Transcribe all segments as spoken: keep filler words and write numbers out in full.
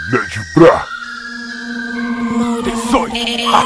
Ned Bra dezoito.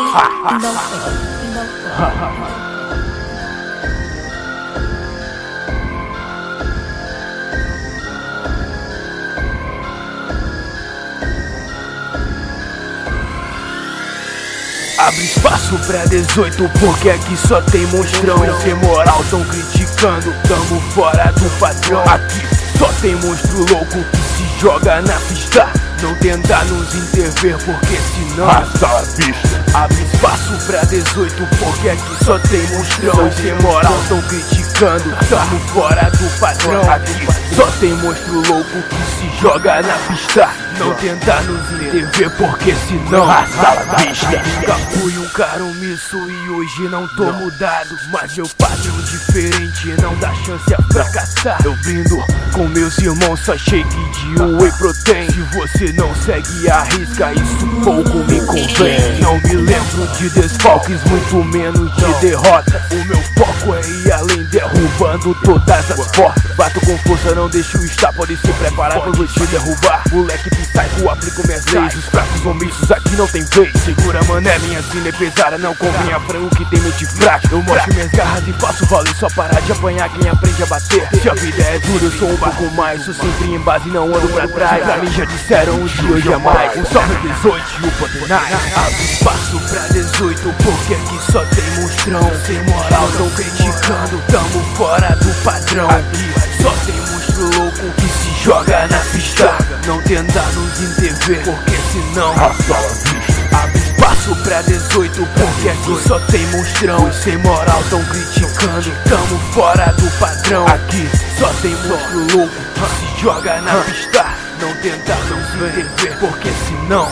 Abre espaço pra dezoito, porque aqui só tem monstrão. Sem moral tão criticando, tamo fora do padrão. Aqui só tem monstro louco que se joga na pista. Não tenta nos intervir, porque senão Rasta a pista. Abre espaço pra dezoito, porque aqui só tem monstrão. Sem moral tão criticando, tamo fora do padrão. Aqui só tem monstro louco que se joga na pista. Não tenta nos intervir, porque senão Rasta a pista. Nunca fui um cara omisso e hoje não tô não. mudado. Mas meu padrão diferente não dá chance a fracassar. Eu brindo com meus irmãos, só shake de whey protein. Se você não segue a risca, isso pouco me convém. Não me lembro de desfalques, muito menos de derrota. O meu foco é ir além, derrubando todas as portas. Bato com força, não deixo estar, pode se preparar pra eu te derrubar. Moleque psycho, aplico minhas leis. Os fracos omissos aqui não tem vez. Segura mané, minha cena é pesada, não convinha frango que tem mente fraca. Eu mostro minhas garras e faço rolê, só parar de apanhar quem aprende a bater. Se a vida é dura, eu sou um pouco mais. Sou sempre em base, não ando pra trás. Pra mim já disseram um dia, hoje é mais. Um salve dezoito e o Poder Night. Abre espaço pra dezoito, porque aqui só tem monstrão. Sem moral tão criticando, tamo fora do padrão. Aqui só tem monstro louco que se joga na pista. Não tenta nos intervir, porque senão Rasta a pista. Abre espaço pra dezoito, porque aqui só tem monstrão. Sem moral tão criticando, tamo fora do padrão. Aqui só tem monstro louco que se joga na pista. Não tenta nos intervir, porque senão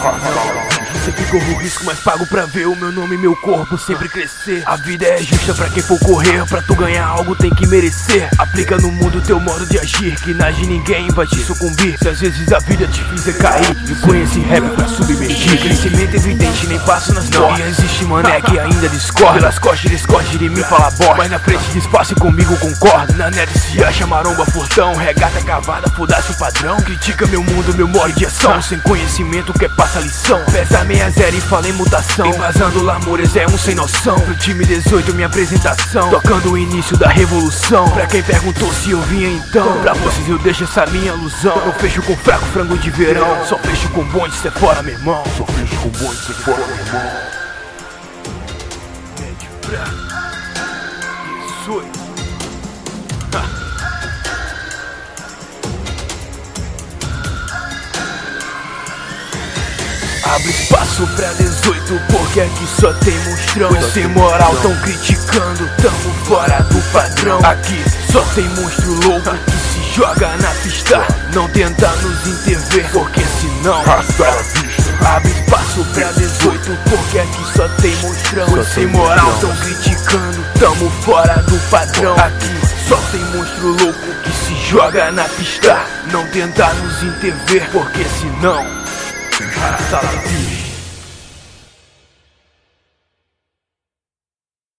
sempre corro risco, mas pago pra ver o meu nome e meu corpo sempre crescer. A vida é justa pra quem for correr, pra tu ganhar algo tem que merecer. Aplica no mundo teu modo de agir, que na de ninguém vai te sucumbir. Se às vezes a vida te fizer cair, me conhece rap pra submergir. Crescimento evidente, nem passo nas portas. E existe mané que ainda discorda. Pelas costas discorde de mim, fala bosta. Mas na frente de espaço e comigo concorda. Na net se acha maromba, furtão. Regata cavada, foda-se o padrão. Critica meu mundo, meu modo de ação. Sem conhecimento quer passa lição. Pesa meia zero e fala em mutação. Embasando lamores é um sem noção. Pro time dezoito minha apresentação, tocando o início da revolução. Pra quem perguntou se eu vinha então, pra vocês eu deixo essa minha alusão. Eu fecho com fraco frango de verão. Só fecho com bonde, cê fora meu irmão. Só fecho com bonde, cê fora meu irmão. Ned Bra dezoito. Abre espaço pra dezoito, porque aqui só tem monstrão. Sem moral tão criticando, tamo fora do padrão. Aqui só tem monstro louco que se joga na pista. Não tenta nos intervir, porque senão Rasta a pista. Abre espaço pra dezoito, porque aqui só tem monstrão. Sem moral tão criticando, tamo fora do padrão. Aqui só tem monstro louco que se joga na pista. Não tenta nos intervir, porque senão Rasta a pista.